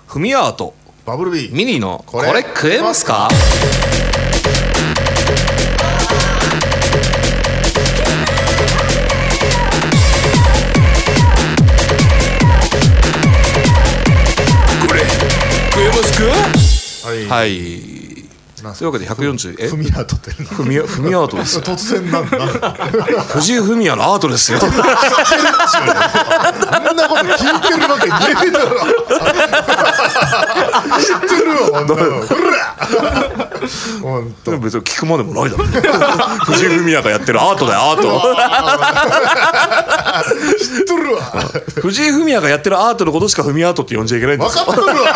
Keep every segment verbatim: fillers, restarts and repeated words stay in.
フミヤートバブルビーミニのこれこれ食えますか？これ食えますか？ はい、 はい、 なんすというわけでひゃくよんじゅうえフミヤートってフミヤフミヤートですよ。 突然なんだ藤井フミヤのアートですよ。 あんなこと聞いてるわけねえだろ知ってるわほんとほらほんとでも別に聞くまでもないだろ。藤井フミヤがやってるアートだよ、アート。 知ってるわ藤井フミヤがやってるアートのことしかフミヤートって呼んじゃいけないんですよ。 分かっとるわ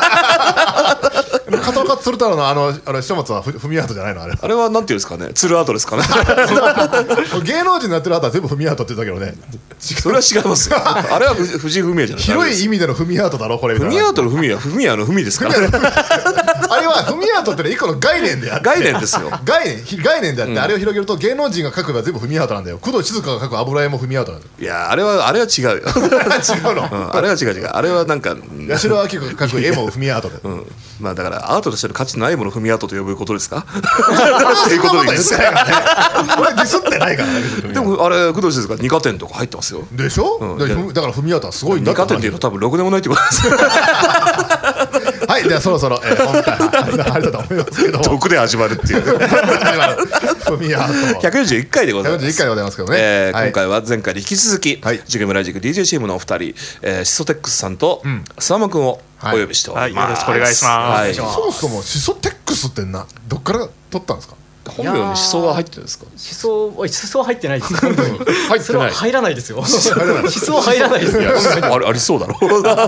片岡鶴太郎のあのあれ書物はフフミヤートじゃないのあれあれはなんていうんですかね、ツルアートですかね。 芸能人のやってるアートは全部フミヤートって言ったけどねそれは違いますよ。あれは藤藤井フミヤじゃない。 広い意味でのフミヤートだろこれみたいなフミヤートのフミヤ、フミヤのフミですから。 あれはフミヤートってのは一個の概念であって概念ですよ。 概念ひ概念であって、うん、あれを広げると芸能人が書くのは全部フミヤートなんだよ。工藤静香が書く油絵もフミヤートなんだよ。 いやあれはあれは違うよ。違うの、 うん、あれは違う違う。あれはなんか八代亜紀子が書く絵もフミヤートで、うん、 まあだからアートとしての価値のないものをフミヤートと呼ぶことですか？っていうことでいいですか？ 俺ディスってないからね。 でもあれ工藤静香二課点とか入ってますよ。 でしょ、うん、でだからフミヤートはすごいんだ。 二課点っていうのは多分ろくでもないってことです。 はい、ではそろそろ、えー、本体入ったと思いますけど毒で始まるっていう。 フミヤートひゃくよんじゅういっかいでございます。 ひゃくよんじゅういっかいでございますけどね、 えーはい、 今回は前回に引き続き、はい、ジュゲムライジック ディージェー チームのお二人、えー、シソテックスさんとスワマくんをお呼びしております、 はいはい、よろしくお願いします、はい、 そもそもシソテックスってなどっから取ったんですか？ 本名にシソが入ってるんですか？ シソはシソは入ってないです。本当に入ってない。 それは入らないですよ。シソは入らないですよ。 あれありそうだろ。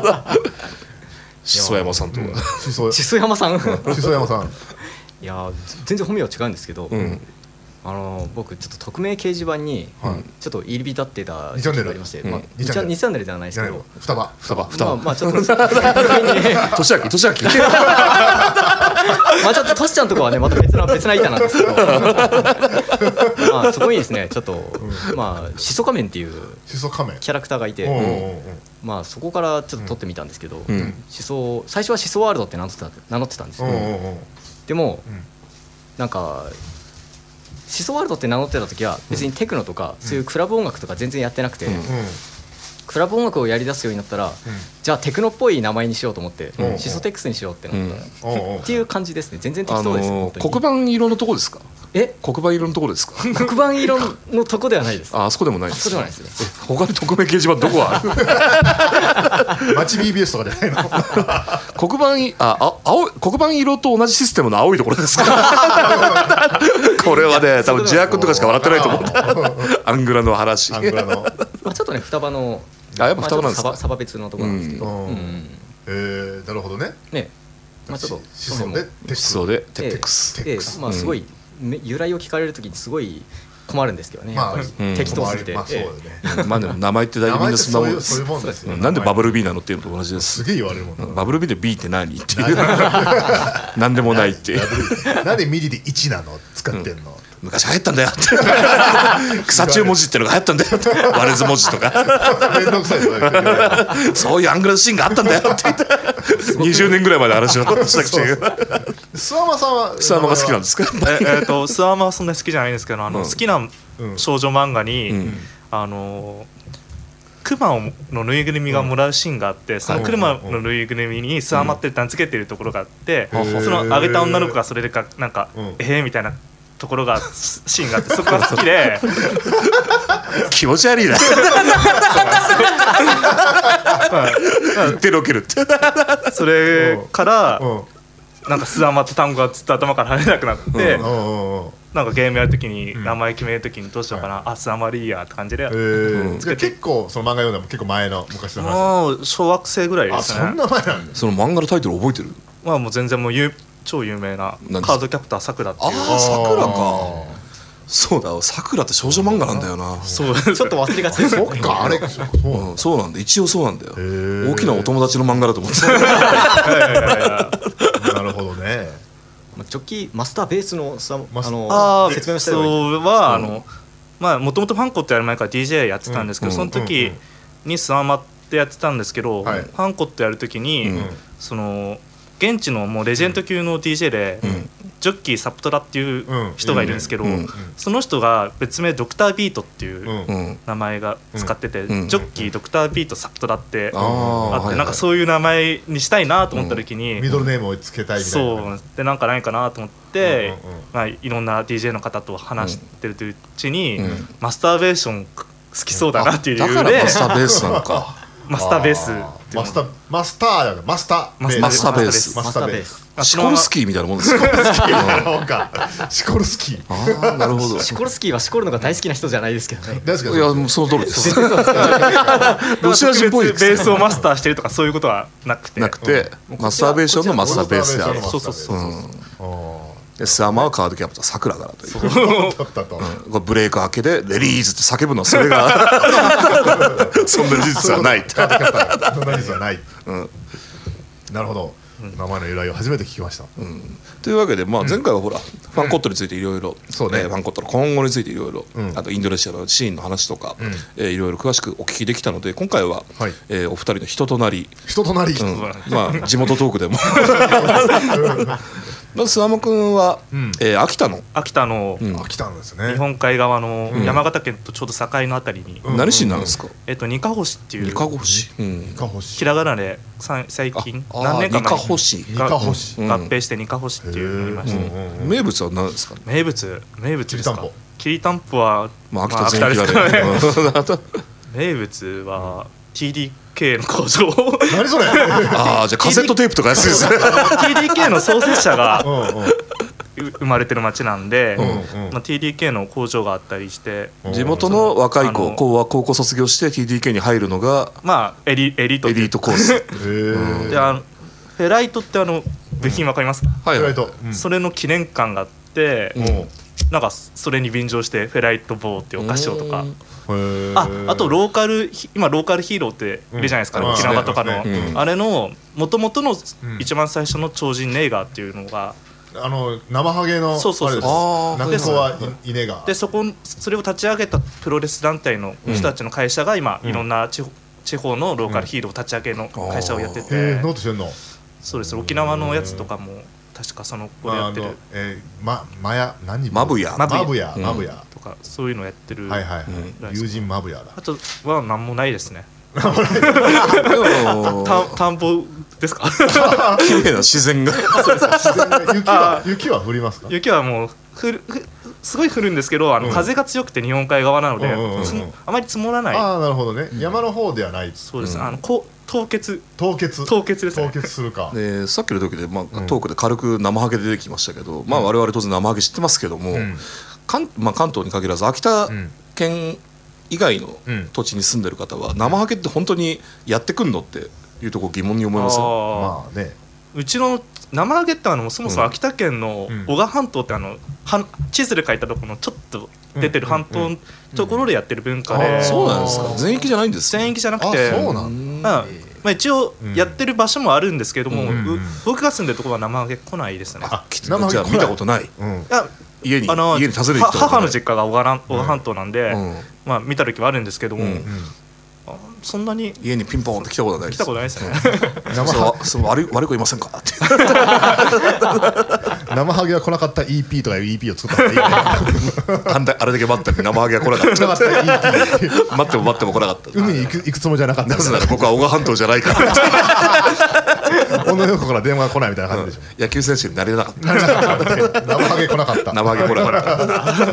シソ山さんとか、うん、 シソ山さんシソ山さんいや全然本名は違うんですけど、うん、あの僕ちょっと匿名掲示板にちょっと入り浸ってた時期がありまして、にチャンネルじゃないですけど、 双葉双葉双葉まあちょっと年明け年明けまあちょっとトシちゃんとかはねまた別な別な板なんですけど、まあそこにですねちょっとまあシソ仮面っていうキャラクターがいて、まあそこからちょっと撮ってみたんですけど、シソ最初はシソワールドって名乗ってた名乗ってたんですよ。でもなんかシソワールドって名乗ってた時は別にテクノとかそういうクラブ音楽とか全然やってなくて、クラブ音楽をやりだすようになったら、じゃあテクノっぽい名前にしようと思ってシソテックスにしようってなったっていう感じですね。全然適当です。 黒板色のとこですか？え黒板色のところですか？ 黒板色のとこではないです。 ああそこでもないです。 そこではないですね。 他に匿名掲示板どこはある？ 町 ビービーエス とかじゃないの？ 黒板ああ青い黒板色と同じシステムの青いところですか？これはね多分ジュア君とかしか笑ってないと思う。アングラの話。アングラの。 まあちょっとね双葉のあやっぱ双葉なんですか？ サバ別のところなんですけど。 えーなるほどね。 ねまあちょっとシソでシソでテックス。 まあすごい由来を聞かれるときにすごい困るんですけどね、やっぱり適当すぎて。 まあでも名前って大体みんなそんなもんです。なんでバブル B なのっていうのと同じです。 すげえ言われるもん。 バブル B で B って何っていう。なんでもないっていう。 なんでミリでいちなの使ってんの？ 昔流行ったんだよって。草中文字ってのが流行ったんだよって。割れず文字とか。 めんどくさいですね。 そういうアングラシーンがあったんだよって言って。にじゅうねんぐらいまで話をしたくて。 スワマさんはスワマが好きなんですか？ えっとスワマはそんなに好きじゃないんですけど、あの好きな少女漫画にあのクマのぬいぐるみがもらうシーンがあって、そのクマのぬいぐるみにスワマって名付けてるところがあって、そのあげた女の子がそれでかなんかええみたいなところがシーンがあって、そこが好きで気持ち悪いな。言ってロケるって。 それからなんかスワマって単語がずっと頭から離れなくなって、なんかゲームやるときに名前決めるときにどうしようかな、あスワマリーヤって感じで。 結構その漫画読んだの結構前の昔の話。 もう小学生ぐらいですね。 そんな前なんだ。 その漫画のタイトル覚えてる？ まあもう全然もう超有名なカードキャプターさくらっていう。 ああさくらか。そうだ、さくらって少女漫画なんだよな。 そうちょっと忘れがちです。 そっかあれそうなんだ、一応そうなんだよ。大きなお友達の漫画だと思ってた。 なるほどね。 ジョッキーマスターベースのあの説明をしたらいい。そうはあのまあもともとファンコってやる前から ディージェー やってたんですけど、その時にスワマでやってたんですけど、はい、ファンコットやるときに、うん、その現地のもうレジェンド級の ディージェー で、うん、ジョッキーサプトラっていう人がいるんですけど、うんうん、その人が別名ドクタービートっていう名前が使ってて、うん、ジョッキードクタービートサプトラってあって、なんかそういう名前にしたいなと思った時に、 うん、ミドルネームをつけたいみたいな、 そうでなんかないかなと思って、うんうんうん、まあ、いろんな ディージェー の方と話してるうちに、うん、マスターベーション好きそうだなっていう理由で、だからマスターベースなのかマスターベースマスターマスターだマスターマスターベースマスターベースシコルスキーみたいなもんですか。 シコルスキーあなるほど。 シコルスキーはシコルのが大好きな人じゃないですけどね。 いやもうその通りです。 ロシア人っぽいベースをマスターしてるとかそういうことはなくてなくてマスターベーションのマスターベースである。 そうそうそう。 でスアマはカードキャプターさくらからという、うん、ブレイク明けでレリーズって叫ぶのはそれがそんな事実はないカードキャプターそんな事実はない、うん、なるほど、名前の由来を初めて聞きました、 うん、というわけで、まあ、前回はほら、うん、ファンコットについていろいろファンコットの今後についていろいろあとインドネシアのシーンの話とかいろいろ詳しくお聞きできたので今回は、はい、えー、お二人の人となり人となり、 うん、まあ地元トークでもまず諏訪間君は、うん、えー、秋田の秋田の、 うん、秋田のですね、 日本海側の山形県とちょうど境のあたりに、 うん、何市になるんですか。 えっとにかほしっていうにかほし、うん、 ひらがなで最近何年か前ににかほし合併してにかほしっていうのがありまして、 うん、名物は何ですか、ね、 名物名物ですか。きりたんぽは、 まあ、秋田全域だね、まあ、 名物は ティーディーケー の工場何それああじゃあカセットテープとか安いですねティーディーケー の創設者が生まれてる町なんで、うんうん、まあ、ティーディーケー の工場があったりして地元の若い子高は高校卒業して ティーディーケー に入るのがまあエリ、エリートエリートコースであのフェライトってあの部品わかりますか、 うん、はい、はい、 それの記念館があって、うん、なんかそれに便乗してフェライト棒っていうお菓子をとか、あ, あとローカル今ローカルヒーローっているじゃないですか、うん、沖縄とかの、うん、あれの元々の一番最初の超人ネイガーっていうのが、 あの生ハゲのそうそうそうそう中子はイネガーで、そこそれを立ち上げたプロレス団体の人たちの会社が今、うん、いろんな地方、地方のローカルヒーロー立ち上げの会社をやってて、 うん、ノートしてんの。 そうです。沖縄のやつとかも確かその子でやってる、 えー、ままや何マブヤマブヤマブヤとかそういうのやってる、 はいはいはい、友人マブヤだ。 あとは何もないですね。田んぼですか。 綺麗な自然が雪は雪は降りますか。 雪はもう降るすごい降るんですけど、あの風が強くて日本海側なので、うんうんうんうん、あまり積もらない。 ああなるほどね、山の方ではない。 そうです、うん、あのこ凍結凍結凍結ですね。 凍結するか。 でさっきの時で、まあ、トークで軽く生ハゲ出てきましたけど、うん、まあ我々当然生ハゲ知ってますけども、うん、関, まあ、関東に限らず秋田県以外の土地に住んでる方は、うん、生ハゲって本当にやってくんのっていうところ疑問に思いますね。 まあね、 うちの生ハゲってあのそもそも秋田県の男鹿半島ってあの地図で書いたところのちょっと出てる半島のところでやってる文化で、 そうなんですか。全域じゃないんですか。 全域じゃなくて、 そうなんだ、 まあ、一応やってる場所もあるんですけども、うん、僕が住んでるところは生ハゲ来ないですね。 あ、生ハゲ見たことない。うん、いや家にあの家に訪ねてきた母の実家が男鹿半島なんで、うん、まあ見た時はあるんですけども、うん、そんなに家にピンポンって来たことないです。 来たことないですね。 そう悪い悪い子いませんかって。 生ハゲが来なかった イーピー とかいう イーピー を作った方がいいね。 あれだけ待って生ハゲが来なかった。待っても待っても来なかった。 海に行く行くつもりじゃなかった。 なぜなら僕は男鹿半島じゃないから。 小野横から電話が来ないみたいな感じでしょ。 野球選手になれなかった。 生ハゲ来なかった。 生ハゲ来なかった。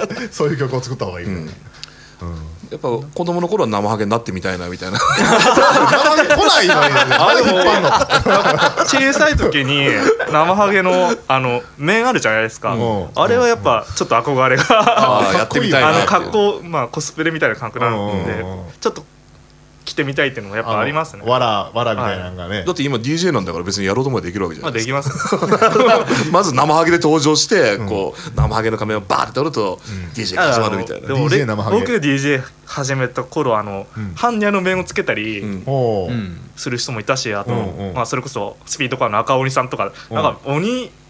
そういう曲を作った方がいい。 やっぱ子供の頃は生ハゲになってみたいなみたいな。 生ハゲ来ないのにね。あれ引っ張んの。 小さい時に生ハゲのあの面あるじゃないですか。うん、あれはやっぱちょっと憧れが。 あやってみたいな。 あの格好まあコスプレみたいな感覚なので、ちょっと着てみたいっていうのもやっぱありますね。 わらわらみたいなのがね、はい。 だって今 ディージェー なんだから別にやろうと思えばできるわけじゃないですか。 まあできます。 まず生ハゲで登場して、うん、こう生ハゲの仮面をバーって取ると、うん、ディージェー が始まるみたいな。 でも俺僕で ディージェー 始めた頃あの、うん、般若の面をつけたり、うん、する人もいたし、あと、うんうん、まあそれこそスピードカーの赤鬼さんとか、うん、なんか鬼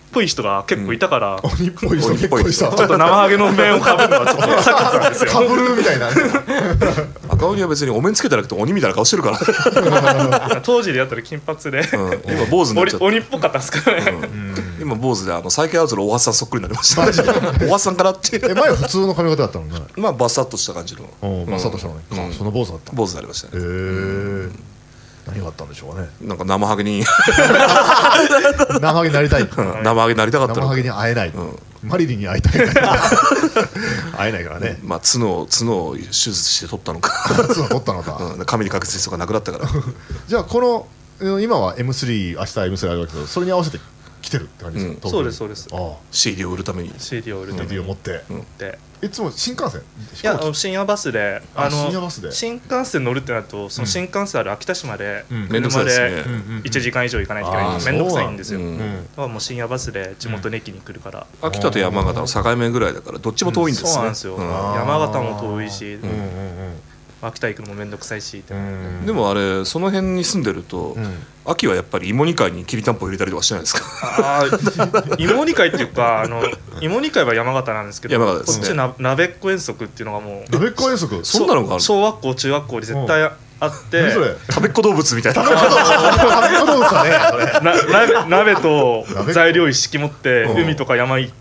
ぽい人が結構いたから、 鬼っぽい人鬼っぽい人ちょっと生ハゲの面をかぶるのはちょっとサカなんですよ。 かぶるみたいな赤鬼は別にお面つけてなくて鬼みたいな顔してるから当時でやったら金髪で、 うん、今坊主になっちゃって鬼っぽかったですからね、 うん、今坊主であのサイケアウトの大橋さんそっくりになりました大橋さんからってえ前は普通の髪型だったのね。 まあバサッとした感じのバサッとしたのね、うん、その坊主だった坊主になりましたね。へえ、 うん、何があったんでしょうかね。 なんか生ハゲに生ハゲになりたい、 生ハゲになりたかった生ハゲに会えない、うん、マリリンに会いたい会えないからね。 まあ角を角を手術して取ったのか角を取ったのか、 うん、髪に隠す人がなくなったからじゃあこの今は エムスリー 明日 エムスリー あるわけだけど、それに合わせて来てるって感じですか、 うん、そうですそうです。 ああシーディー を売るためにシーディー を売るためにシーディー を持って、うん、 でいつも新幹線、 いや深夜バスで、あの深夜バスで新幹線乗るってなると、その新幹線ある秋田市まで車でいちじかん以上行かないといけないんで面倒くさいんですよ。だからもう深夜バスで地元の駅に来るから、 秋田と山形の境目ぐらいだからどっちも遠いんですね。 そうなんですよ。山形も遠いし、秋田行くのも面倒くさいし、 でもあれその辺に住んでると、うん、秋はやっぱり芋煮会にきりたんぽ入れたりとかしてないですか。 あ芋煮会っていうか、あの芋煮会は山形なんですけど、 山形ですね、 こっちな鍋っこ遠足っていうのがもう鍋っこ遠足そんなのがある。 小学校中学校に絶対あって、 食べっ子動物みたいな食べっ子動物だね鍋と材料一式持って海とか山行って、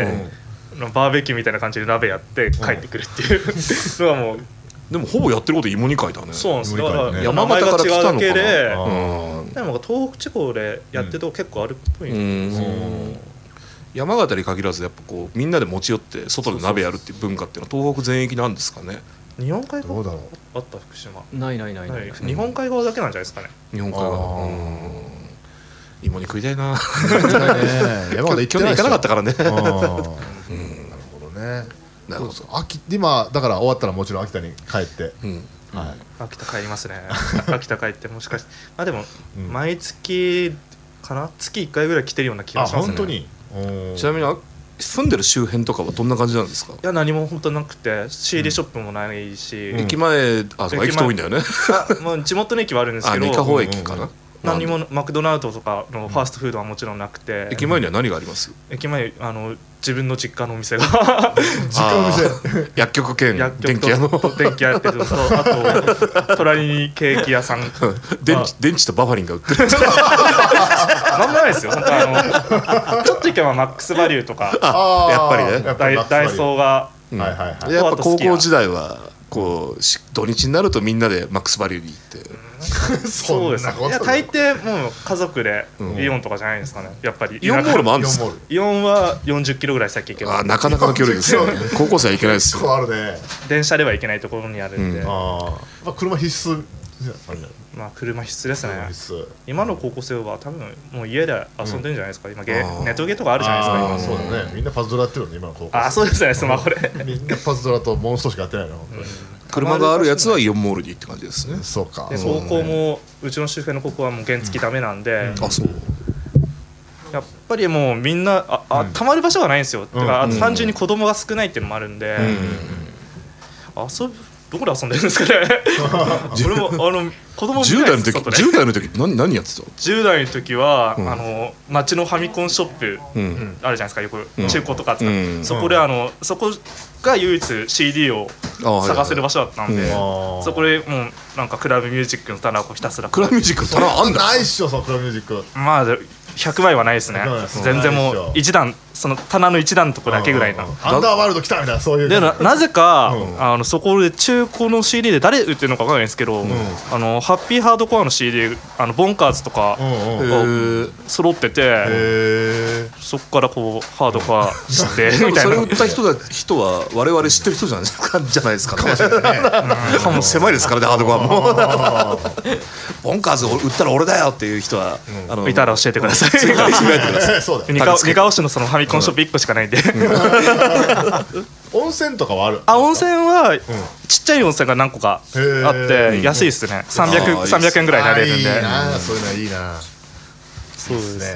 うん、バーベキューみたいな感じで鍋やって帰ってくるっていうのがもう。 でもほぼやってること芋煮会だね。 そうなんです。だから山形から来たのかな。 でも東北地方でやってると結構あるっぽいんですよ。 山形に限らずやっぱこうみんなで持ち寄って外で鍋やるっていう文化っていうのは東北全域なんですかね。 日本海側あった福島。 ないないないない。 日本海側だけなんじゃないですかね。 日本海側。芋煮食いたいな。 山形去年行かなかったからね。 なるほどね。なるほど。秋今だから終わったらもちろん秋田に帰って、うんはい、秋田帰りますね。秋田帰ってもしかしてあでも毎月かな、月いっかいぐらい来てるような気がしますね。 あ本当に。 ちなみに住んでる周辺とかはどんな感じなんですか。 いや何も本当なくて シーディー ショップもないし、 うん、駅前あそう駅遠いんだよね。 あもう地元の駅はあるんですけど、 あ二カ保駅かな、うんうん、 何もマクドナルドとかのファーストフードはもちろんなくて、 うん、駅前には何があります？ 駅前あの自分の実家のお店が実家の店薬局兼電気屋の電気屋やってるのと、あと隣にケーキ屋さん電池電池とバファリンが売ってるなんもないですよ本当。あのちょっと行けばマックスバリューとかあやっぱりねダイ、ダイソーが、 うんはいはいはい、やっぱ高校時代はこう土日になるとみんなでマックスバリューに行ってそうですね。いや大抵もう家族でイオンとかじゃないですかね。やっぱりイオンモールもあるんですか。 イオンはよんじゅっキロぐらい先行けば。 あなかなかの距離ですよね。高校生は行けないですよ。 あるね。 電車では行けないところにあるんで、うん、 あまあ車必須。 まあ車必須ですね。今の高校生は多分もう家で遊んでるんじゃないですか。今ゲネットゲーとかあるじゃないですか。 今そうだね。みんなパズドラやってるの今の高校生。 あそうですね。スマホでみんなパズドラとモンストしかやってないの。 車があるやつはイオンモールにって感じですね。 そうか。 で高校もうちの周辺の高校はもう原付ダメなんで、 あそうやっぱりもうみんなああたまる場所がないんですよ。だから単純に子供が少ないっていうのもあるんで、遊ぶどこで遊んでるんですかね。俺もあの子供じゅう代の時じゅう代の時何何やってた？ じゅう代の時は、うん、あの町のファミコンショップ、うん、あるじゃないですかよく、うん、中古とかあって、うん、そこであのそこが唯一 シーディー を探せる場所だったんで、うん、そこでもうなんかクラブミュージックの棚をひたすらクラブミュージックの棚あんだ。 ないっしょそのクラブミュージック。 まあひゃくまいはないですね。全然もう一段その棚の一段のとこだけぐらいな、 アンダーワールド来たみたいなそういう。 で な, なぜか、うん、あのそこで中古の シーディー で誰売ってるのか分からないんですけど、うん、あのハッピーハードコアの シーディー あのボンカーズとかが揃ってて、そこからこうハードコアしてみたいな。 それ売った人だ人は我々知ってる人じゃないですかじゃないですかね。かも狭いですからねハードコアも。ボンカーズ売ったら俺だよっていう人は、 うん、あのいたら教えてください。二川市のそのファミコンショップいっこしかないんで。 温泉とかはある？ あ温泉は、うん、ちっちゃい温泉が何個かあって安いですね。さんびゃくえんぐらいになれるんで。 いいなそういうのはいいな。 そうですね。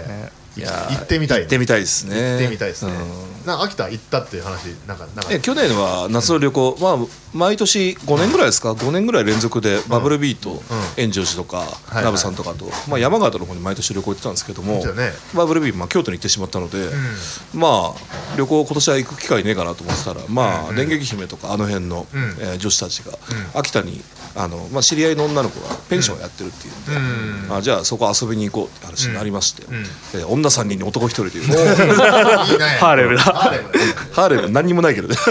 行ってみたい行ってみたいですね。 行ってみたいですね。なんか秋田行ったっていう話なんかなんか去年は夏の旅行、まあ毎年ごねんぐらいですか、ごねんぐらい連続でバブルビート円城寺とかナブさんとかと、まあ山形の方に毎年旅行行ってたんですけども、バブルビートまあ京都に行ってしまったので、まあ旅行今年は行く機会ねえかなと思ってたら、まあ電撃姫とかあの辺の女子たちが秋田にあのまあ知り合いの女の子がペンションをやってるっていうんで、あじゃあそこ遊びに行こうって話になりまして、女さんにんに男ひとりというハーレムだ。 ハーレム何にもないけどね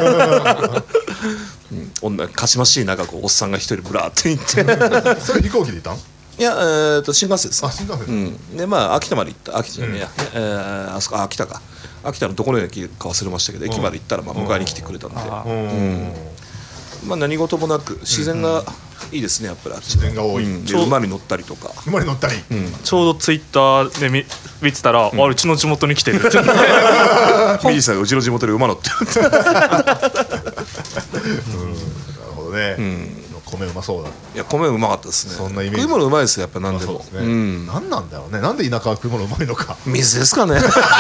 女かしましい中こうおっさんが一人ブラーって行ってそれ飛行機で行ったん？ いや、えー、と新幹線です。 あ、新幹線、 うん、でまあ秋田まで行った。秋田じゃねえや、えー、あそこ秋田か秋田のどこの駅か忘れましたけど、駅まで行ったらまあ迎えに来てくれたんで、うんまあ何事もなく自然がいいですね、やっぱりあっち。 自然が多い、 うん、で馬に乗ったりとか馬に乗ったり、 うん、ちょうどツイッターで 見, 見てたら、うん、あうちの地元に来てるってミジさんがうちの地元で馬乗ってるうん、なるほどね、うん、米うまそうだ。 いや米うまかったですね。 そんなイメージ。 食い物うまいですよやっぱ何でも、 まあそうですね、うん、何なんだろうね。なんで田舎は食い物うまいのか。 水ですかね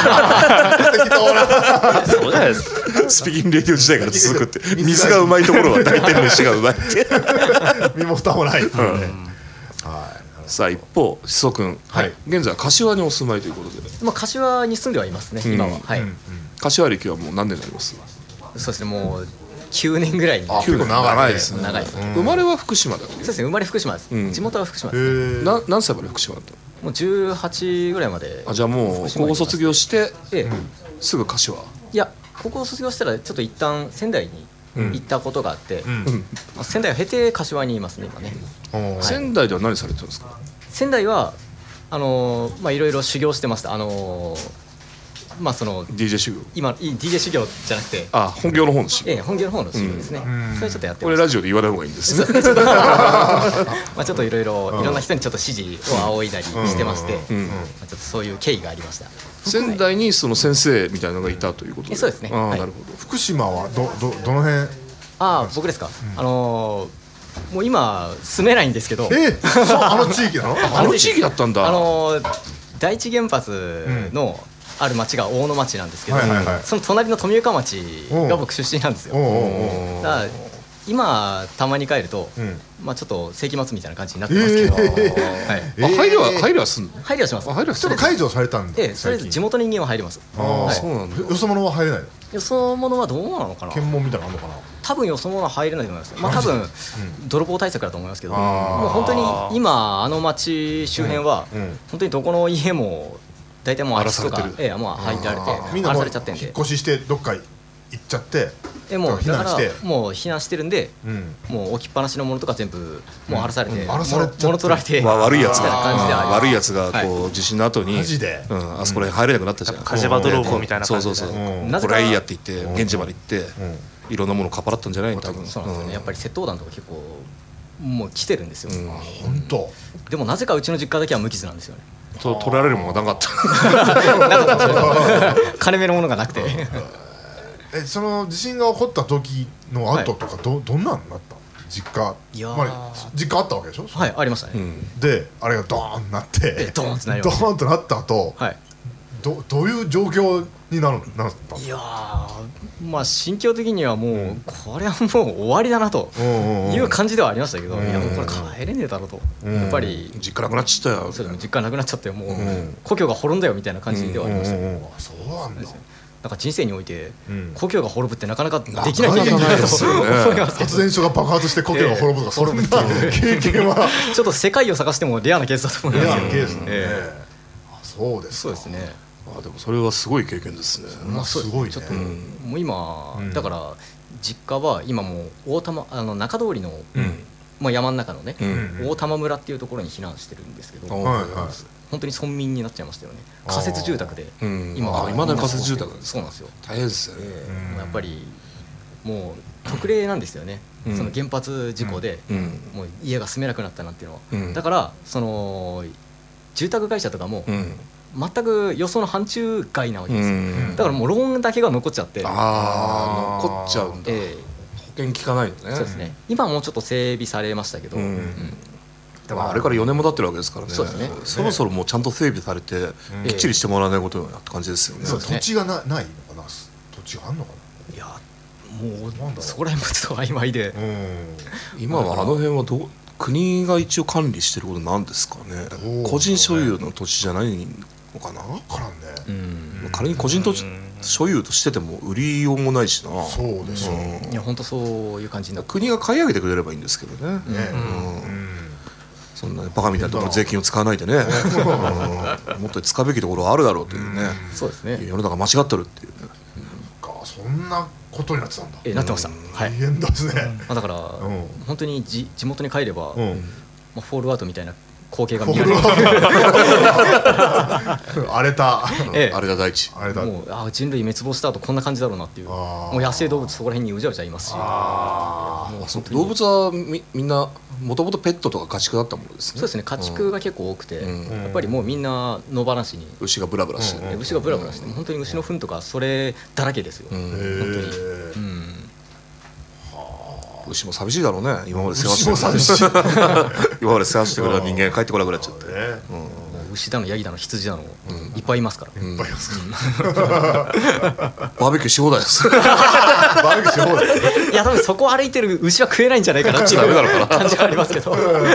そうじゃないですか。 スピキンレディオ時代から続くって水がうまいところは大体飯がうまいって身も蓋もないっていうね、 うんはい、さあ一方しそくん、はい、現在は柏にお住まいということで、 まあ、柏に住んではいますね、うん、今は、はい、うんうん、 柏歴はもう何年になります？ そうですね、もうきゅうねんぐらいに。 きゅうねん長いですね。 長いです、 うん、生まれは福島だっけ？そうですね、生まれ福島です、うん、地元は福島です、 ね、な何歳まで福島だった？ もうじゅうはちぐらいまで。 あ、じゃあもう高校卒業して、ええ、うん、すぐ柏？ いや高校卒業したらちょっと一旦仙台に行ったことがあって、うんうん、仙台を経て柏にいますね今ね、 はい、仙台では何されてるんですか？ 仙台はあのー、まあいろいろ修行してました。あのーまあそのディージェー 修行、 今 ディージェー 修行じゃなくて、 あ本業の方の修行、 ええ、本業の方の修行ですね、うん、それちょっとやってます。 これラジオで言わない方がいいんですねまあちょっといろいろいろんな人にちょっと指示を仰いだりしてまして、うんうん、まあ、ちょっとそういう経緯がありました。 仙台にその先生みたいなのがいたということで、 うん、そうですね。 あ、 はい、 なるほど。 福島はどどどの辺？ あ、僕ですか、うん、あのー、もう今住めないんですけど、 えー、そうあの地域なの？ あの地域だったんだ。 あのー、第一原発の、うんある町が大野町なんですけど、はいはいはい、その隣の富岡町が僕出身なんですよ。だから今たまに帰ると、うん、まあちょっと世紀末みたいな感じになってますけど、えーはい、あ入りは入りはすんの？ 入りはします。 あ入りはちょっと解除されたんで、 ええ、とりあえず地元人間は入ります。 あ、はい、そうなんだ。よそ者は入れないの？ よそ者はどうなのかな。 検問みたいなのあるのかな。 多分よそ者は入れないと思います。まあ多分、うん、泥棒対策だと思いますけど、もう本当に今あの町周辺は、うんうん、本当にどこの家も大体もう空きとか、ええ、もう入られてみんなもう引っ越ししてどっか行っちゃって、 えもうだからもう避難してるんで、うん、もう置きっぱなしのものとか全部もう荒らされて、うん、荒らされちゃって物取られて、 まあ、悪いやつが感じで悪いやつがこう、はい、地震の後にマジで、 うん、あそこに入れなくなったじゃん。 火事場泥棒みたいな感じで、 そうそうそう、うん、これはいいやって言って現地まで行って、うん、いろんなものをかっぱらったんじゃないの多分。 そうなんですよね、やっぱり窃盗団とか結構もう来てるんですよ。 本当。 でもなぜかうちの実家だけは無傷なんですよね。 と取られるものがなかった金目のものがなくてえ、その地震が起こった時の後とか ど,、はい、どんなんなった？実家、いや、まあ、実家あったわけでしょ？ はい、ありましたね、うん、 で、あれがドーンなってドーンとなりました。ドーンとなった後、はい、ど, どういう状況になるなったの？ いやまあ心境的にはもう、うん、これはもう終わりだなという感じではありましたけど、うん、いやもうこれ帰れねえだろうと、うん、やっぱり実家なくなっちゃったよ。 そう実家なくなっちゃってもう、うん、故郷が滅んだよみたいな感じではありました、うんうんうん、 そうなんだ。 なんか人生において、うん、故郷が滅ぶってなかなかできない経験だと思いますけど、 発電所が爆発して故郷が滅ぶとか、そんな経験はちょっと世界を探してもレアなケースだと思いますけど、 レアなケースなんで、えー、あ、そうですか。 そうですね。 あ、でもそれはすごい経験ですね。 まあ、すごいね。 ちょっと、うん、もう今、うん、だから実家は今もう大玉あの中通りの、うん、まあ、山の中のね、うん、大玉村っていうところに避難してるんですけど、はいはい、本当に村民になっちゃいましたよね。仮設住宅で、 うん、今は今だに仮設住宅なんですか？ そうなんですよ。 大変ですよね。 えー、やっぱりもう特例なんですよね、うん、その原発事故で、うん、もう家が住めなくなったなんていうのは、うん、だからその住宅会社とかも、うん、全く予想の範疇外なわけですよ、うん、だからもうローンだけが残っちゃって、 ああ、残っちゃうんだ、えー、保険効かないのね。 そうですね。今はもうちょっと整備されましたけど、うんうん、 でもあれからよねんも経ってるわけですからね。 そうですね。 そろそろもうちゃんと整備されてきっちりしてもらわないことになって感じですよね。 土地がなないのかな。土地があんのかな。 いやもうそこら辺もちょっと曖昧で、 今はあの辺はどう国が一応管理してることなんですかね。個人所有の土地じゃないのかな。 分からんね。 うん、仮に個人土地所有としてても売りようもないしな。 そうでしょう、 うん、いや本当そういう感じになって、 国が買い上げてくれればいいんですけどね。ね、うん、そんなバカみたいなところ税金を使わないでね、うん、もっと使うべきところはあるだろうというね、うん、 そうですね、 世の中間違ってるっていうね、 かそんなことになってたんだ。 えなってました、うん、 大変ですね、 まあ、だから、うん、本当にじ地元に帰れば、うん、まあ、フォールアウトみたいな光景が見られる荒れた、 ええ、 荒れた大地、 荒れた、 もうあ人類滅亡した後こんな感じだろうなっていう、もう野生動物そこら辺にうじゃうじゃいますし、 あもう動物は み, みんなもともとペットとか家畜だったものですね。 そうですね、家畜が結構多くて、うん、やっぱりもうみんな野放しに牛がブラブラして、ね、 うん、牛がブラブラして、うん、本当に牛の糞とかそれだらけですよ、うん、本当に、うん、 牛も寂しいだろうね。今まで世話してくれ今まで世話してくれた人間が帰ってこなくなっちゃって、 うん、牛だのヤギだの羊だの、うん、いっぱいいますから、 いっぱいいますから、 バーベキューし放題ですバーベキューし放題いや多分そこ歩いてる牛は食えないんじゃないかなっていう感じがありますけど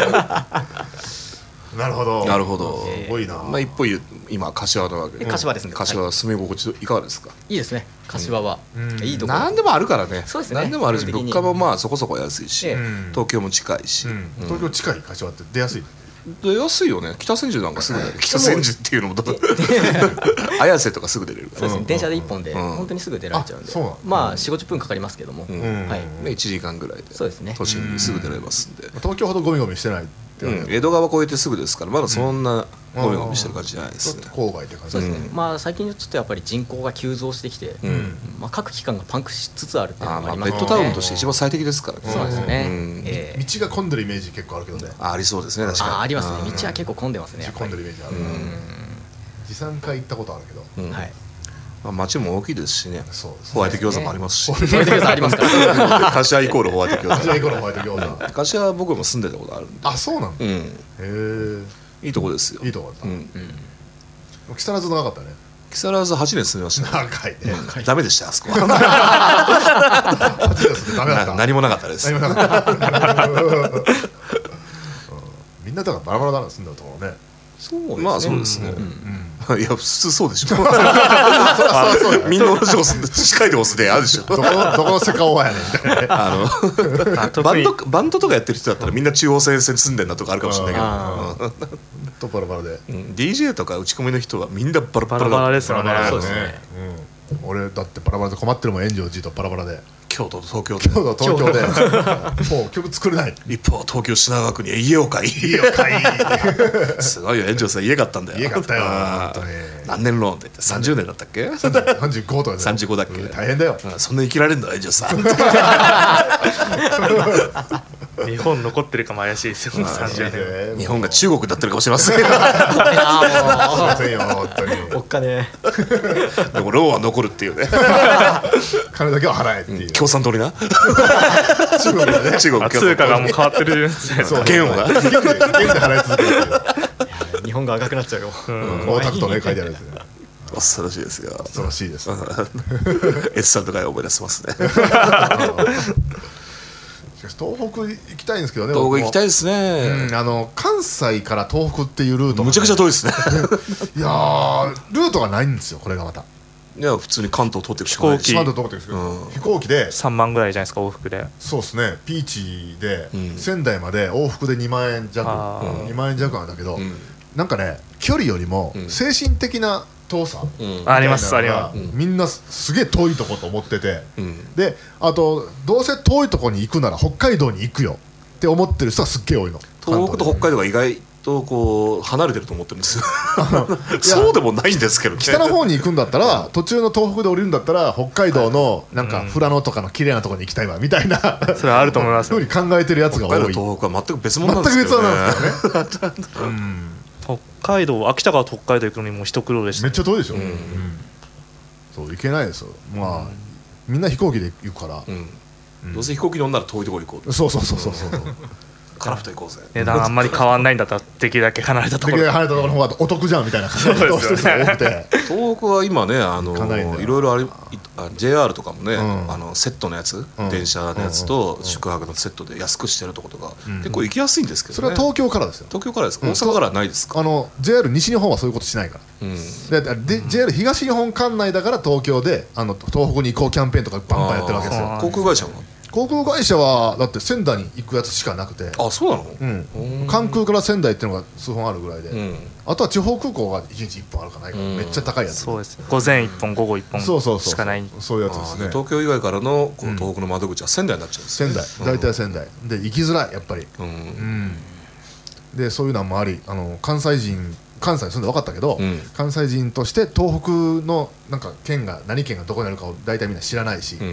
なるほどなるほど、 すごいな。 まあ、一歩言う今柏なわけで、 柏ですね。 柏は住み心地いかがですか。 いいですね、柏は、うん、いいところ。 何でもあるからね。 そうですね、 何でもあるし、物価もまあそこそこ安いし、うん、東京も近いし、 うん、東京近い柏って出やすい。 出やすいよね。北千住なんかすぐ出る。北千住っていうのも綾瀬とかすぐ出れるから、 そうですね、電車で一本で本当にすぐ出られちゃうんで、まあよん、ごじゅっぷんかかりますけども、はい、 いちじかんぐらいでそうですね、 都心にすぐ出られますんで。 東京ほどゴミゴミしてない。 うん、江戸川越えてすぐですから、まだそんなゴミゴミしてる感じじゃないですね。 郊外って感じですね。まあ最近ちょっとやっぱり人口が急増してきて、うん、まあ各機関がパンクしつつあるっていうのがありますね。 ベッドタウンとして一番最適ですからね。 そうですね、 うん、えー、道が混んでるイメージ結構あるけどね。 あ, ありそうですね、確かに。 あ, ありますね、道は結構混んでますね。 混んでるイメージある。持参会行ったことあるけど、 うん、はい、まあ、街も大きいですしね。そうですね、ホワイト餃子もありますし、 ホワイト餃子ありますから柏イコールホワイト餃子、 柏イコールホワイト餃子。 柏は僕も住んでたことあるんで。 あ、そうなの。 うん、へえ、 いいとこですよ。 いいとこだった。うん、木更津長かったね。 木更津はちねん住みました。 長いね。 ダメでしたあそこは。はちねん住んでダメだった。何もなかったです。何もなかった。 みんなだからバラバラだな、住んだところね。 そうですね。まあそうですね。いや普通そうでしょ。みんな同じとこ住んで近いとこ住んであるでしょ。どこのどこのセカオワやねんみたいなね。あのバンドバンドとかやってる人だったらみんな中央線線住んでんなとかあるかもしれないけど。 とバラバラで。 ディージェー とか打ち込みの人はみんなバラバラバラですよね。 そうですね。俺だってバラバラで困ってるもん、炎上寺とバラバラで。 京都と東京で京都東京でもう曲作れない。 一方東京品川区に家を買い家を買いすごいよ、炎上さん家買ったんだよ。 家買ったよ本当に。 何年ローンでさんじゅうねんだったっけ。 さんじゅうごとかさんじゅうごだっけ。 大変だよ。 そんな生きられんだ炎上さん。 日本残ってるかも怪しいですよ。さんじゅうねん日本が中国だってるかもしれません。すいませんよ本当に。 おっかね。 でもローンは残るっていうね。 金だけは払えっていう。 共産党にな。 中国だね。 中国通貨がもう変わってる。 元をな。元で払い続ける。 日本が赤くなっちゃうよ。 大田区とね書いてあるんですね。 恐ろしいですよ。 恐ろしいです。 エスさんとか思い出せますね。 東北行きたいんですけどね。 東北行きたいですね。 あの関西から東北っていうルートむちゃくちゃ遠いですね。 いやルートがないんですよ、これがまた。 いや普通に関東通ってる飛行機関東通ってるんですけど、飛行機でさんまんぐらいじゃないですか往復で。 そうですね、ピーチで仙台まで往復でにまんえん弱、にまんえん弱なんだけど、なんかね距離よりも精神的な遠さありますあります。 みんなすげえ遠いとこと思ってて、であとどうせ遠いとこに行くなら北海道に行くよって思ってる人はすっげえ多いの。 東北と北海道が意外とこう離れてると思ってるんですよ。そうでもないんですけどね。 北の方に行くんだったら途中の東北で降りるんだったら北海道のなんか富良野とかの綺麗なところに行きたいわみたいな、 それはあると思います。 ふうに考えてるやつが多い。 北海道東北は全く別物なんですけどね。 全く別なんですよね。 北海道、秋田から北海道行くのにも一苦労でした。 めっちゃ遠いでしょ。そう行けないですよ。まあみんな飛行機で行くから。 どうせ飛行機乗んなら遠いところ行こう。 そうそうそうそうそう。 カラフト行こうぜ。 値段あんまり変わんないんだったらできるだけ離れたところできるだけ離れたところの方がお得じゃんみたいな感じの人が多くて東北は今ねあのいろいろあり ジェイアール とかもね、うん、あのセットのやつ、うん、電車のやつと宿泊のセットで安くしてるところとか、うん、結構行きやすいんですけどね。 それは東京からですよ。 東京からですか、うん、大阪からはないですか。 あの ジェイアール 西日本はそういうことしないから、うん、でで ジェイアール 東日本管内だから東京であの東北に行こうキャンペーンとかバンバンやってるわけですよ。 航空会社は航空会社はだって仙台に行くやつしかなくて。 あ、そうなの。 うん、関空から仙台っていうのが数本あるぐらいで、うん、あとは地方空港がいちにちいっぽんあるかないか、うん、めっちゃ高いやつ。 そうです。午前いっぽん午後いっぽんしかない。 そういうやつですね。 東京以外からのこう東北の窓口は仙台になっちゃうんですね。 仙台、大体仙台で行きづらいやっぱり、うんうん、でそういうのもあり、あの関西人関西に住んで分かったけど、うん、関西人として東北のなんか県が何県がどこにあるかを大体みんな知らないし、うん、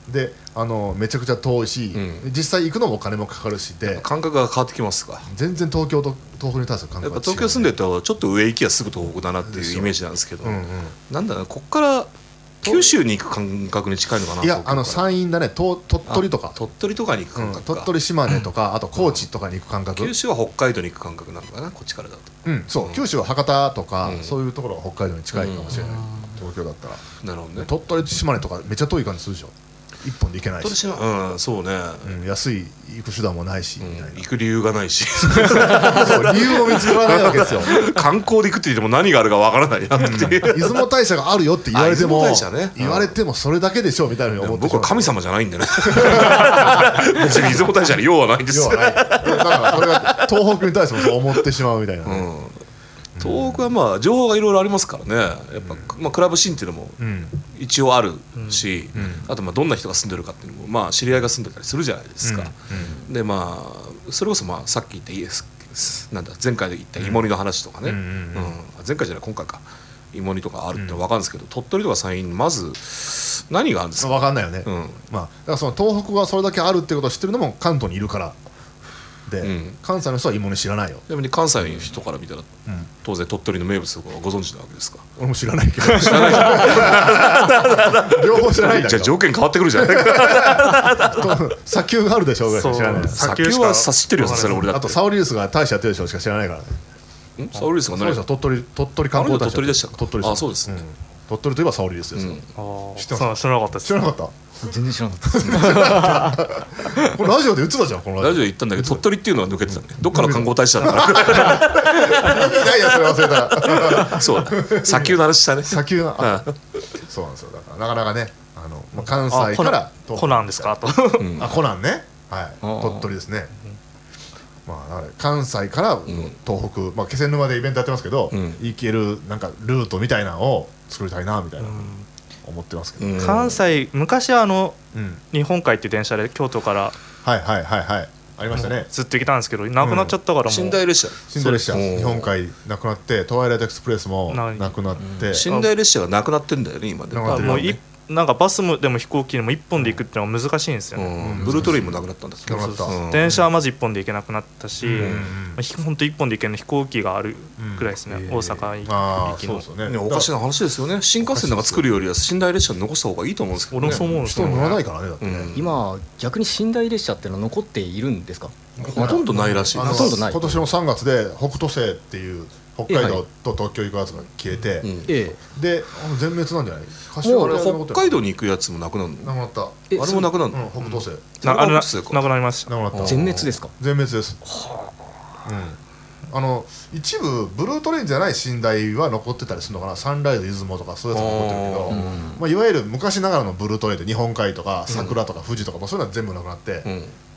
であのめちゃくちゃ遠いし、うん、実際行くのもお金もかかるしで感覚が変わってきますか。 全然東京と東北に対する感覚が違う、ね、 やっぱ東京住んでるとちょっと上行きはすぐ東北だなっていうイメージなんですけど、うんうん、なんだろう、こっから九州に行く感覚に近いのかな。 いや、あの山陰だね、と鳥取とか鳥取とかに行く感覚か、 うん、鳥取島根とかあと高知とかに行く感覚、 九州は北海道に行く感覚なのかな、こっちからだと。 うん、そう、うん、九州は博多とか、うん、そういうところが北海道に近いかもしれない、うん、東京だったら。 なるほどね。 鳥取島根とかめっちゃ遠い感じするでしょ。一本で行けないし、 うん、そうね、 うん、安い行く手段もないし、うん、みたいな。 行く理由がないしそう理由を見つからないわけですよ。 観光で行くって言っても何があるかわからないなっていう、 うん、出雲大社があるよって言われても、 ね、 言われてもそれだけでしょみたいなふうに思って、 僕は神様じゃないんでね別に出雲大社に用はないんですよ。 用はない。だからそれが東北に対してもそう思ってしまうみたいな、ね、うん、 東北はまあ情報がいろいろありますからね。やっぱ、まあ、クラブシーンっていうのも一応あるし、うんうん、あとまあどんな人が住んでるかっていうのも、まあ、知り合いが住んでたりするじゃないですか、うんうん、でまあそれこそまあさっき言ったいいですなんだ前回で言った芋煮の話とかね、うんうんうん、前回じゃない今回か芋煮とかあるって分かるんですけど、鳥取とか山陰にまず何があるんですか。 分かんないよね、うん、まあ、だからその東北がそれだけあるっていうことを知ってるのも関東にいるからで、うん、関西の人は芋煮知らないよ。 でも、ね、関西の人から見たら、うん、当然鳥取の名物とかご存知なわけですか。 俺も知らないけど知らない両方知らないんだけどじゃあ条件変わってくるじゃないか砂丘があるでしょぐらいしか知らない。 砂丘は知ってるよさすがに俺だって。 あとサオリウスが大社やってるでしょしか知らないからね。 サオリウスが何？ 鳥取鳥取観光大社。 鳥取でしたか。 鳥取。 あ、そうですね、 うん、鳥取といえばサオリウスですよ、うん、 知ってます？知らなかったです。 知らなかった。 全然知らなかったこれラジオで言ってたじゃん。このラジオで言ったんだけど鳥取っていうのは抜けてたね。どっかの観光大使だったからいやいやそれ忘れたそう砂丘の話したね。 砂丘のあそうなんですよ。だからなかなかねあの、まあ、関西からコナンですかとあコナンね、はい、鳥取ですね。まあ、関西から東北、まあ、気仙沼でイベントやってますけど、うん、行けるなんかルートみたいなのを作りたいなみたいな、うん思ってますけど、 うん、関西昔はあの、うん、日本海っていう電車で京都からはいはいはいはいありましたね。 ずっと行けたんですけどなくなっちゃったからもう、 うん、寝台列車寝台列車日本海なくなってトワイライトエクスプレスもなくなって、 うん、寝台列車がなくなってんだよね今で。もういなんかバスもでも飛行機でもいっぽんで行くっていうのは難しいんですよね、 うん、ブルートレインもなくなったんですけど、 うん、電車はまずいっぽんで行けなくなったし、うんまあ、ほんといっぽんで行けるの飛行機があるくらいですね、うん、大阪行きの、 ねね、おかしな話ですよね。新幹線なんか作るよりは寝台列車に残した方がいいと思うんですけどね。 俺もそう思うんですよね。 人乗らないからねだってね、 うん、今逆に寝台列車っていうのは残っているんですか。 ほとんどないらしい。 ほとんどない。 今年のさんがつで北斗星っていう北海道と東京行くやつが消えて、うん、で全滅なんじゃない。 もう北海道に行くやつもなくなるの。 なくなった。 あれもなくなるの、 うん、北斗星、うん、 な, な, なくなりました。 なくなった。 全滅ですか。 全滅です。はあ、うん、あの一部ブルートレインじゃない寝台は残ってたりするのかな。サンライズ出雲とかそういうやつが残ってるけど、うんまあ、いわゆる昔ながらのブルートレインで日本海とか桜とか富士とか、うん、そういうのは全部なくなって、うん、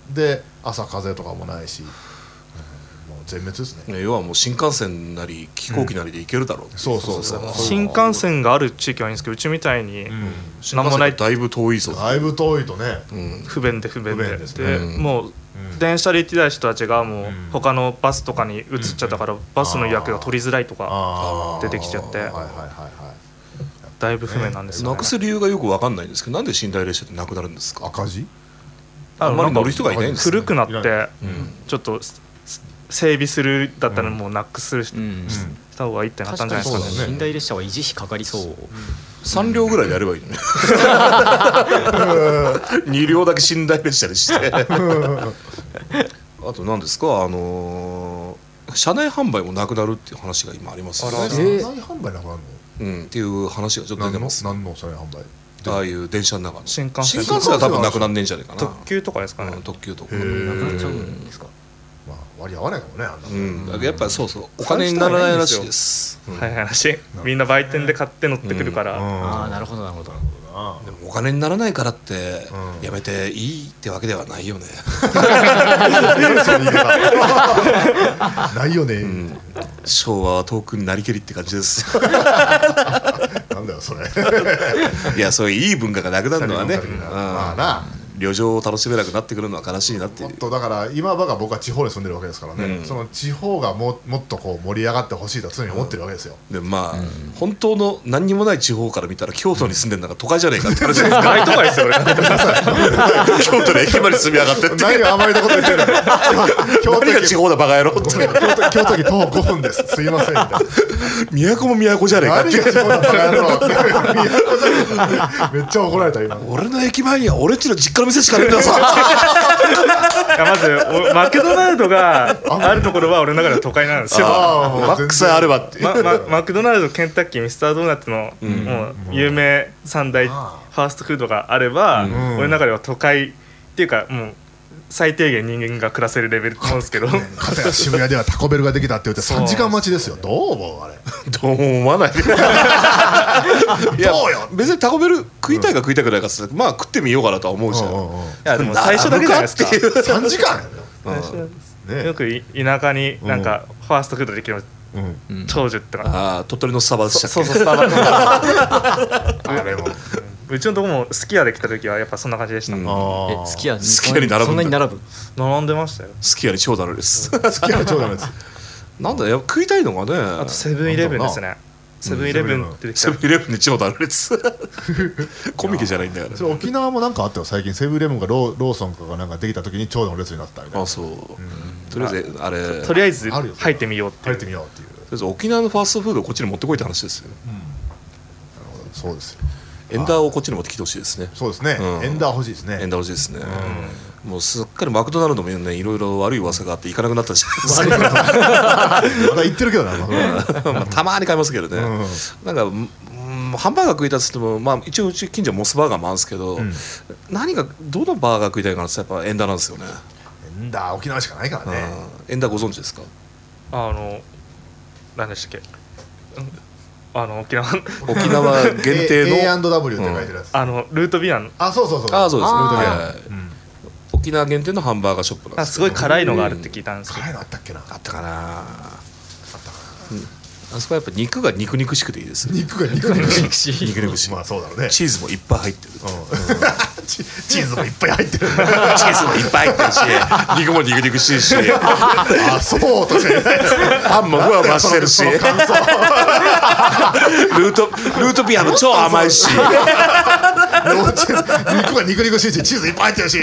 で朝風とかもないし、全滅ですね。 要はもう新幹線なり飛行機なりで行けるだろう、うん、 そうそうそう。 新幹線がある地域はいいんですけどうちみたいに何もない、だいぶ遠いぞ。 だいぶ遠いとね、 うん、不便で不便で、不便ですね。で、 うん、 もう電車で行ってた人たちがもう他のバスとかに移っちゃったからバスの予約が取りづらいとか出てきちゃってだいぶ不便なんですよね。 なくす理由がよく分かんないんですけどなんで寝台列車ってなくなるんですか。 赤字。 あんまり乗る人がいないんですね。古くなってちょっと整備するだったらもうなくすした方がいいってなったんじゃないですかね。 寝台列車は維持費かかりそう。 さん両ぐらいでやればいいのねに両だけ寝台列車にしてああと何ですか、あのー、車内販売もなくなるっていう話が今ありますよね。 車内販売なくなるの、 うん、っていう話がちょっと出てます。 何の車内販売？ ああいう電車の中の新幹線新幹線は多分なくなんねえんじゃないかな。 特急とかですかね、 うん、特急とかなくなっちゃうんですか。 まあ割り合わないかもね、あんな、 うん、だからやっぱりそうそうお金にならないらしいです。 はい話、みんな売店で買って乗ってくるから、 うんうん、ああなるほどなるほど。 でもお金にならないからってやめていいってわけではないよね。 ないよね、 うん、昭和は遠くになりけりって感じです。 なんだよそれ。 いやそういういい文化がなくなるのはね、 まあな、 旅情を楽しめなくなってくるのは悲しいなっていう。 もっとだから今ばが僕は地方に住んでるわけですからね、うん、その地方がももっとこう盛り上がってほしいと常に思ってるわけですよ、 うん、でまあ、うん、本当の何にもない地方から見たら京都に住んでるのが都会じゃねえかって話です。 大都会ですよ俺。 京都で駅まで住み上がってって何が甘いとこと言ってるの。 何が地方だバカ野郎って。 京都に徒歩ごふんです、すいませんみたいな。 都も都じゃねえかって。 何が地方だバカ野郎って。都じゃねえか。めっちゃ怒られた今。 俺の駅前には俺っちの実家の店しかねえんだぞ。 まずマクドナルドがあるところは俺の中では都会なんですよ。 マックさえあればって、 まま、マクドナルド、ケンタッキー、ミスタードーナツの、うん、もう有名三大ファーストフードがあれば、うん、俺の中では都会っていうかもう最低限人間が暮らせるレベルなんですけど、 片や渋谷ではタコベルができたって言ってさんじかん待ちですよ。どう思うあれ。 どうも思わない。いやどうよ、別にタコベル食いたいか食いたくないかって、うん、まあ食ってみようかなとは思うじゃん。うんうんうん、いやでも最初だけじゃないですか。 さんじかん、 うんね、よく田舎になんかファーストフードできる長寿とか、 ああ鳥取のスタバでしたっけ。 そうそうスタバとか。あれもうちのとこもすき家で来た時はやっぱそんな感じでした。うん、 えすき家すき家に並ぶんだ。 そんなに並ぶ並んでましたよ。 すき家に超ダメです。 すき家に超ダメです。 なんだよ食いたいのがね。 あとセブンイレブンですね。セブンイレブンってセブンイレブンに超ダメです。コミケじゃないんだから。 それ沖縄もなんかあったよ最近。セブンイレブンがロ ー, ローソンとかがなんかできた時に長蛇の列になったみたいな。 あそう、うん、とりあえずあれとりあえず入ってみようっていう。 入ってみようっていう。とりあえず沖縄のファーストフードをこっちに持ってこいって話ですよ。うん、なるほどそうですよ。 エンダーをこっちに持ってきてほしいですね。 そうですね、うん、エンダー欲しいですね。 エンダー欲しいですね、うん、もうすっかりマクドナルドもねいろいろ悪い噂があって行かなくなったじゃないですか。 まだ行ってるけどな、 まあ、たまに買いますけどね、うん、なんか、うん、ハンバーガー食いたいっつっても、まあ、一応うち近所モスバーガーもあるんですけど、うん、何がどのバーガー食いたいかなってやっぱエンダーなんですよね。 エンダー沖縄しかないからね。 エンダーご存知ですか。 あの何でしたっけ、あの沖縄沖縄限定のエーアンドダブリュー って書いてるやつ、 うん、あのルートビアン、 あそうそうそう、 あそうです、ルートビアン、 はい、うん、 沖縄限定のハンバーガーショップなんです。 すごい辛いのがあるって聞いたんですけど、 辛いのあったっけな。 あったかなあったかな、うん、あそこはやっぱ肉が肉肉しくていいです。 肉が肉肉しい肉肉しい。 まあそうだろうね。 チーズもいっぱい入ってる、うん、 チ, チーズもいっぱい入ってる。 チーズもいっぱい入ってるし肉も肉肉しいしあそうとしか言えない。 パンもふわふわしてるしルートルートビアも超甘いし肉が肉肉しいしチーズいっぱい入ってるし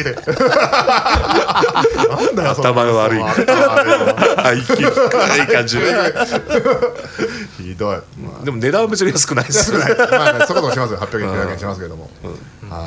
なんだよ頭が悪いはいいい感じひどい、 まあ、でも値段は別に安くないです安くない、まあね、そこそこしますよ。はっぴゃくえんきゅうひゃくえんしますけども、うん、はい、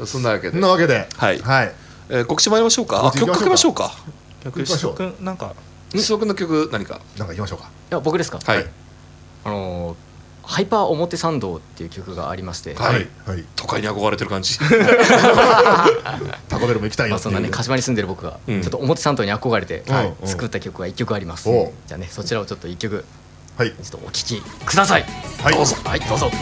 そんなわけでそんなわけではい、 はいえー、告知参りましょうか。あ曲かけましょうか。 曲しそくんなんかしそくんの曲何かなんかいきましょうか。 いや僕ですか。 はい、 あのーハイパー表参道っていう曲がありまして、 はいはい、都会に憧れてる感じ。 タコベルも行きたいよっていう、 まあ、そんなね鹿島に住んでる僕がちょっと表参道に憧れて作った曲がいっきょくあります、うん、じゃあねそちらをちょっといっきょくちょっとお聴きください。 はい、どうぞ。 はい、どうぞ。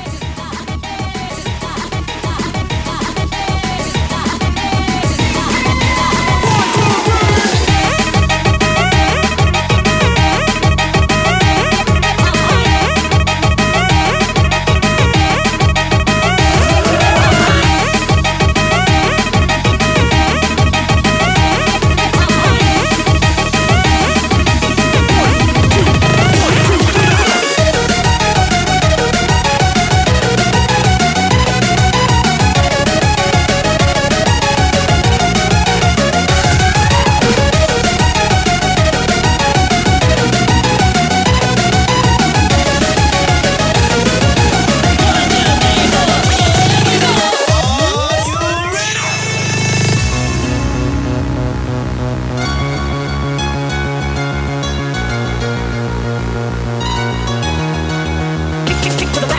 「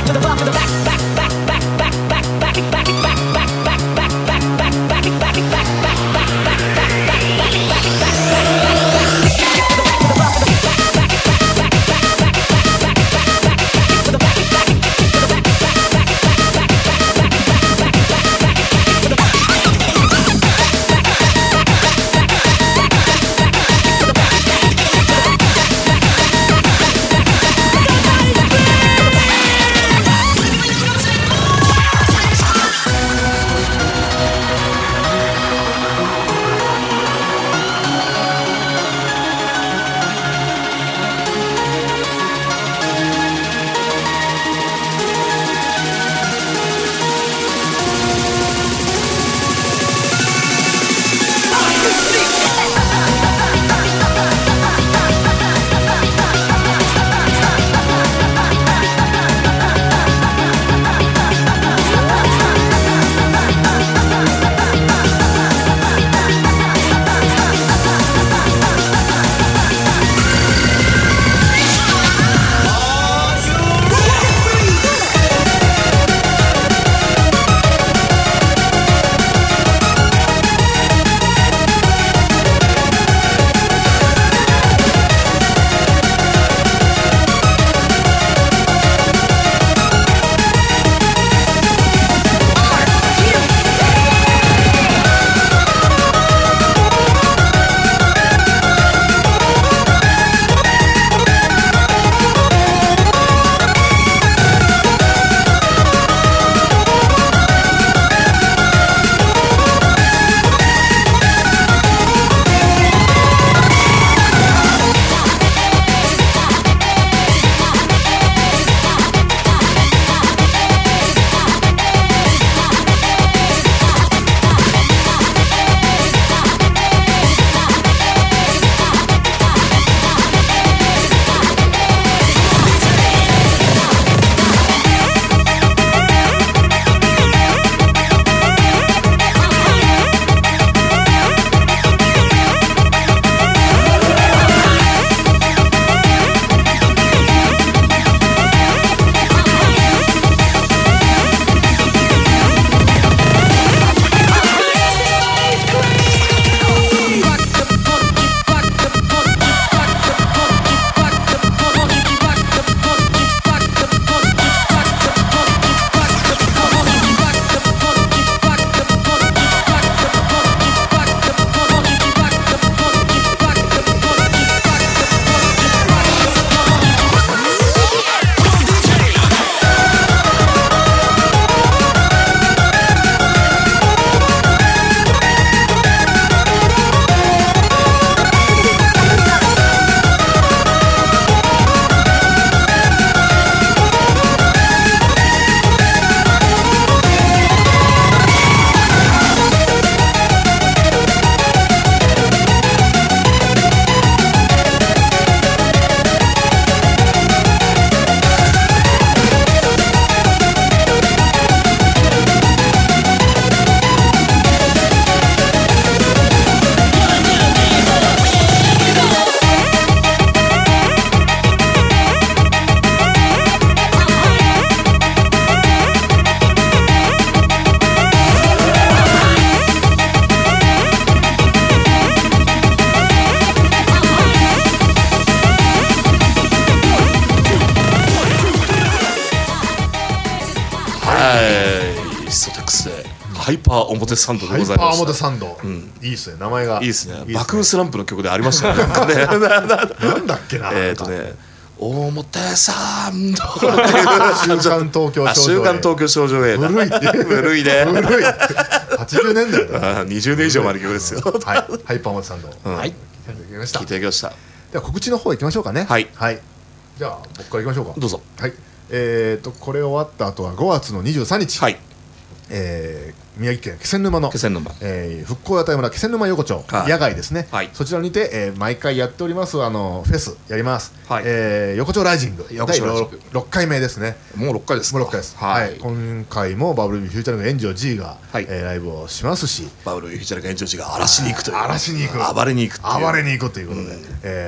ハイパー表参道でございました。 ハイパー表参道、うん、いいですね、名前がいいですね。バクーンスランプの曲でありましたね。なんかねなんだっけな、 えっとね表参道っていう週刊東京少女 A、 週刊東京少女 A だ。 古い古いね。 古いはちじゅうねんだいだ。 にじゅうねん以上前の曲ですよ。 はい、ハイパー表参道、 うん、はい、 聞いていただきました。 聞いていただきました。 では告知の方行きましょうかね。 はい、 はい、じゃあ僕から行きましょうか。 どうぞ。 はい、えーとこれ終わった後はごがつのにじゅうさんにち、 はい、 えー宮城県気仙沼の気仙沼、 えー、復興屋台村気仙沼横丁、はい、野外ですね、はい、そちらにて、えー、毎回やっておりますあのフェスやります、はい、えー、横丁ライジングだいろっかいめですね。 もうろっかいですか。 もうろっかいです、はい、はい、今回もバブルビーフューチャリングエンジョー G が、はい、えー、ライブをしますし、 バブルビーフューチャリングエンジョー G が荒らしに行くという、 荒らしに行く、 暴れに行く暴れに行くということで、うん、えー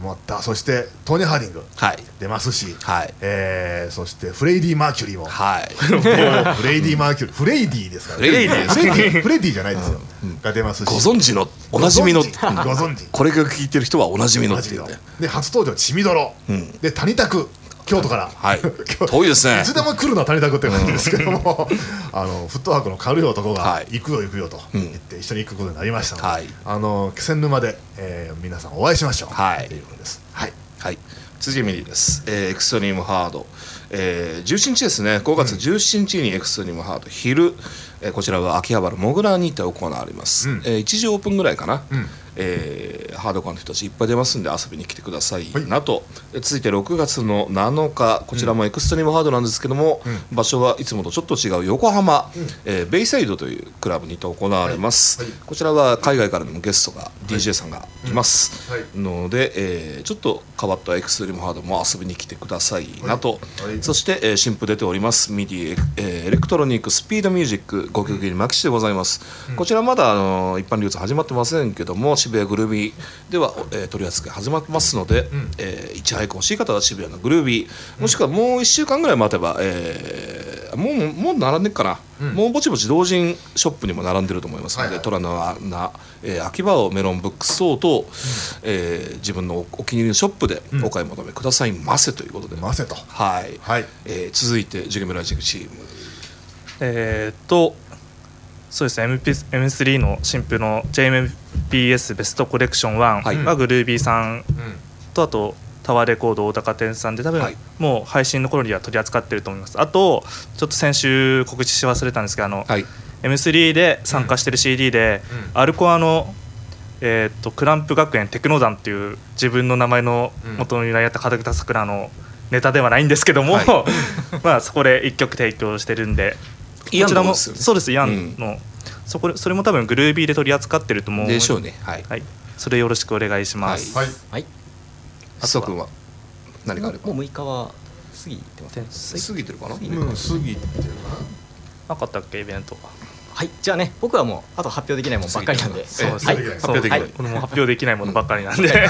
またそしてトーニー・ハーディング出ますし、はいえー、そしてフレイディ・マーキュリーも、はい、フレイディ・マーキュリーフレイディですからね、フレイディフレイディフレイディじゃないですよ、うん、が出ますし、 ご存知のおなじみのご存知これが聞いてる人はおなじみのっていうね。 で初登場ちみどろ、うん、で谷拓京都から、はい、 遠いですね。 いつでも来るのは谷拓って感じですけども、うん、あのフットワークの軽い男が行くよ行くよと言って一緒に行くことになりましたので、はい、あの気仙沼で、えー、皆さんお会いしましょう、はい、ということです。はい、 はい、辻ミリです、えー、エクストリームハード、えー、じゅうしちにちですね。ごがつじゅうしちにちにエクストリームハード昼、えー、こちらは秋葉原もぐらにて行われます、うんえー、いちじオープンぐらいかな、うんえー、ハードコアの人たちいっぱい出ますんで遊びに来てくださいなと、はい、続いてろくがつのなのかこちらもエクストリームハードなんですけども、うん、場所はいつもとちょっと違う横浜、うんえー、ベイサイドというクラブにて行われます、はいはい、こちらは海外からのゲストが、はい、ディージェー さんがいます、はい、ので、えー、ちょっと変わったエクストリームハードも遊びに来てくださいなと、はいはい、そして、えー、新譜出ておりますミディ、えー、エレクトロニックスピードミュージックごきょく入りマキシでございます、うん、こちらまだあの一般流通始まってませんけども渋谷グルービーでは、えー、取り扱い始まってますので、うんえー、いち早く欲しい方は渋谷のグルービーもしくはもういっしゅうかんぐらい待てば、えー、もうもう並んでっかな、うん、もうぼちぼち同人ショップにも並んでると思いますので、はいはい、虎の穴、えー、秋葉をメロンブックス等々、うんえー、自分のお気に入りのショップでお買い求めくださいませということで、 ませとはい、はいえー、続いてジュゲムライジングチームえー、っとそうですね エムピーエムスリー の新譜の ジェイエムピーエス ベストコレクションワンはグルービーさんとあとタワーレコード大高店さんで多分もう配信の頃には取り扱ってると思います。あとちょっと先週告知し忘れたんですけどあの、はい、エムスリー で参加してる シーディー で、うん、アルコアの、えー、とクランプ学園テクノダンっていう自分の名前の元になりあった片倉桜のネタではないんですけども、はいまあそこでいっきょく提供してるんでこちらもそうですイアンの、うん、そこそれも多分グルービーで取り扱ってると思うでしょうね、はいはい、それよろしくお願いします。 はい、 はい麻生君は何かあればもうむいかは過ぎてません過ぎてるかな、うん、過ぎてるかなかったっけイベントが。 はいじゃあね僕はもうあと発表できないものばっかりなんでそうです、はい、発表できない、はい、これも発表できないものばっかりなんではい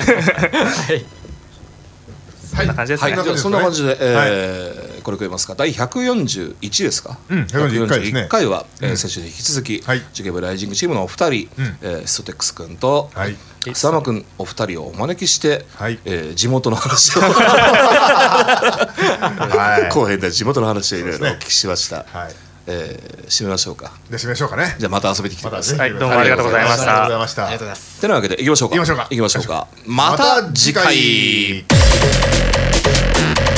そんな感じですね、 はいはい、そんな感じで、えーはい、これくれますかだいひゃくよんじゅういちですか、 うん、ひゃくよんじゅういっかいですね。ひゃくよんじゅういっかいは、うんえー、先週に引き続き、はい、ジュゲブライジングチームのお二人、うんえー、ストテックス君と、はい須山君お二人をお招きして、はいえー、地元の話を後編で地元の話をいろいろお聞きしました、はいえー、締めましょうか。 じゃあ締めましょうかね。 じゃあまた遊びに来てください、 はい、どうもありがとうございました。 ありがとうございました。ありがとうございます。 てなわけでいきましょうか。 いきましょうか。 いきましょうか。また次回。